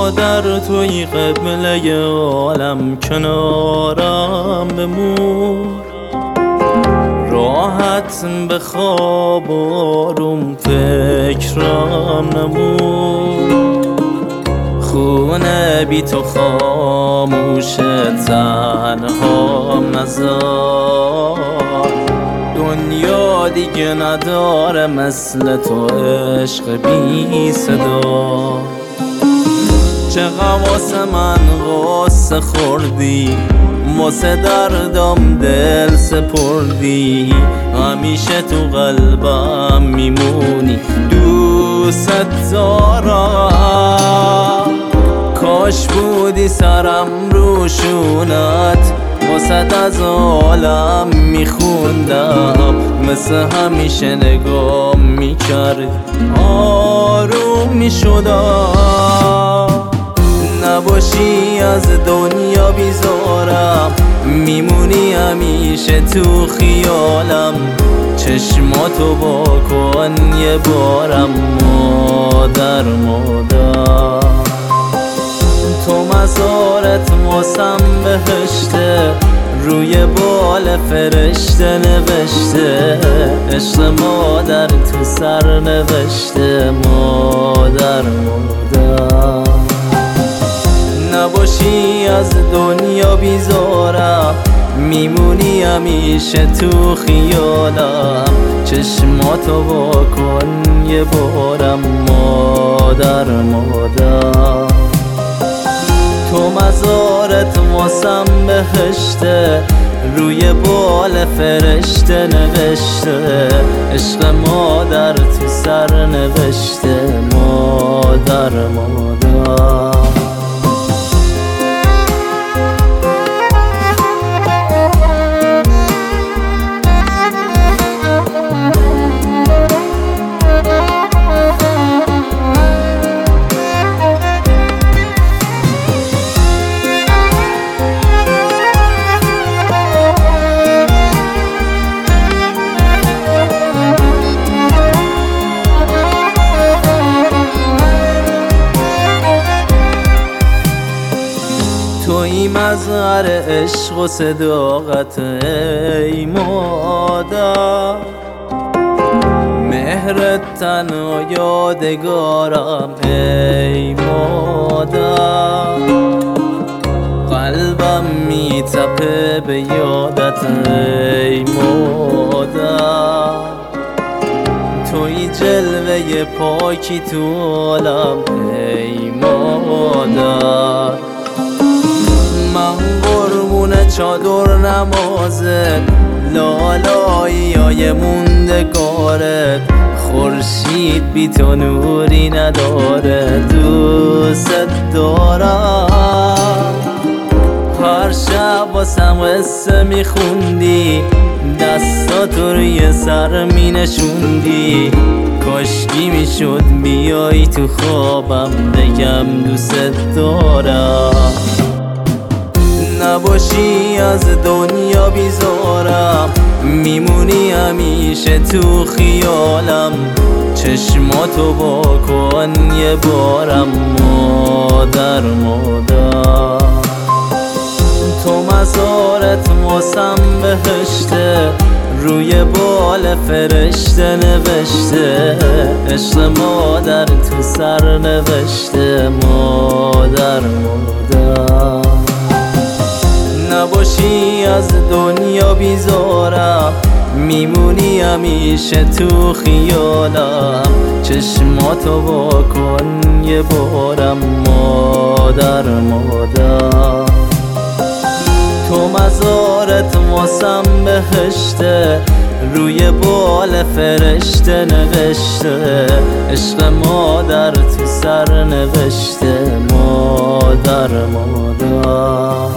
مادر توی قبله عالم، کنارم بمون، راحت به خواب و آروم فکرم نمون. خونه بی تو خاموشه، تنهام نذار، دنیا دیگه نداره مثل تو عشق بی صدا. چقدر واسه من غصه خوردی، واسه دردم دل سپردی، همیشه تو قلبم میمونی، دوست دارم. کاش بودی سرم روشونت، واسه از عالم میخوندم، مثل همیشه نگاه میکرد آروم میشدم. نباشی از دنیا بیزارم، میمونی همیشه تو خیالم، چشماتو با کن یه بارم، مادر مادر. تو مزارت واسم بهشته، روی بال فرشته نوشته، عشق مادر تو سر نوشته، مادر مادر. نباشی از دنیا بیزارم، میمونی همیشه تو خیالم، چشماتو با کن یه بارم، مادر مادر. تو مزارت واسم بهشته، روی بال فرشته نوشته، عشق مادر تو سر نوشته، مادر مادر. توی مظهر عشق و صداقت ای مادر، مهرت تنها یادگارم ای مادر. قلبم میتپه به یادت ای مادر، توی جلوه پاکی تو عالم ای مادر. من قربون چادر نمازت، لالایی های موندگارت، خورشید بی تو نوری نداره، دوست دارم. هر شب واسم قصه میخوندی، دستاتو روی سر مینشوندی، کاشکی میشد بیای تو خوابم بگم دوست دارم. نباشی از دنیا بیزارم، میمونی همیشه تو خیالم، چشماتو با کن یه بارم، مادر مادر. تو مزارت واسم بهشته، روی بال فرشته نوشته، عشق مادر تو سر نوشته، مادر مادر. نباشی از دنیا بیزارم، میمونی همیشه تو خیالم، چشماتو با کن یه بارم، مادر مادر. تو مزارت واسم بهشته، روی بال فرشته نوشته، عشق مادر تو سر نوشته، مادر مادر.